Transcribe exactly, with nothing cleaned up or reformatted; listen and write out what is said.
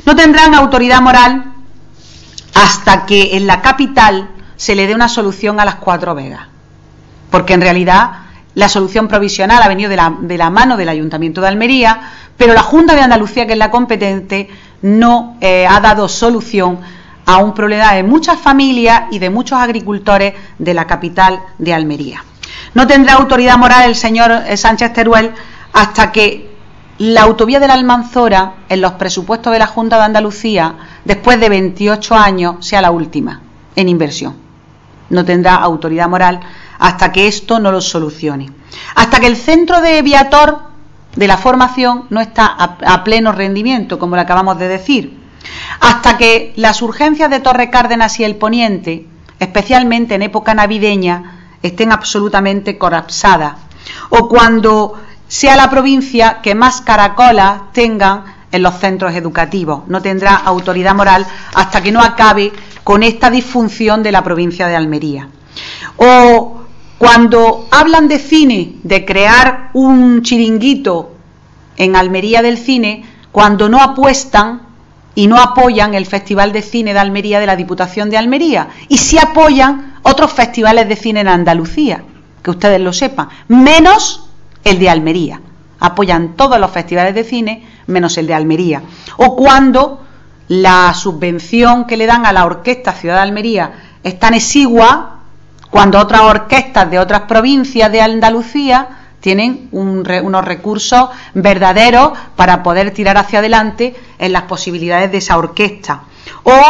No tendrán autoridad moral hasta que en la capital se le dé una solución a las Cuatro Vegas, porque en realidad la solución provisional ha venido de la, de la mano del Ayuntamiento de Almería, pero la Junta de Andalucía, que es la competente, no eh, ha dado solución a un problema de muchas familias y de muchos agricultores de la capital de Almería. No tendrá autoridad moral el señor Sánchez Teruel hasta que la autovía de la Almanzora, en los presupuestos de la Junta de Andalucía, después de veintiocho años, sea la última en inversión. No tendrá autoridad moral hasta que esto no lo solucione. Hasta que el centro de Viator de la formación no está a, a pleno rendimiento, como le acabamos de decir. Hasta que las urgencias de Torre Cárdenas y el Poniente, especialmente en época navideña, estén absolutamente colapsadas. O cuando sea la provincia que más caracolas tengan en los centros educativos. No tendrá autoridad moral hasta que no acabe con esta disfunción de la provincia de Almería. O cuando hablan de cine, de crear un chiringuito en Almería del cine, cuando no apuestan y no apoyan el Festival de Cine de Almería de la Diputación de Almería, y sí apoyan otros festivales de cine en Andalucía, que ustedes lo sepan, menos el de Almería. Apoyan todos los festivales de cine menos el de Almería. O cuando la subvención que le dan a la Orquesta Ciudad de Almería es tan exigua, cuando otras orquestas de otras provincias de Andalucía tienen un, unos recursos verdaderos para poder tirar hacia adelante en las posibilidades de esa orquesta. O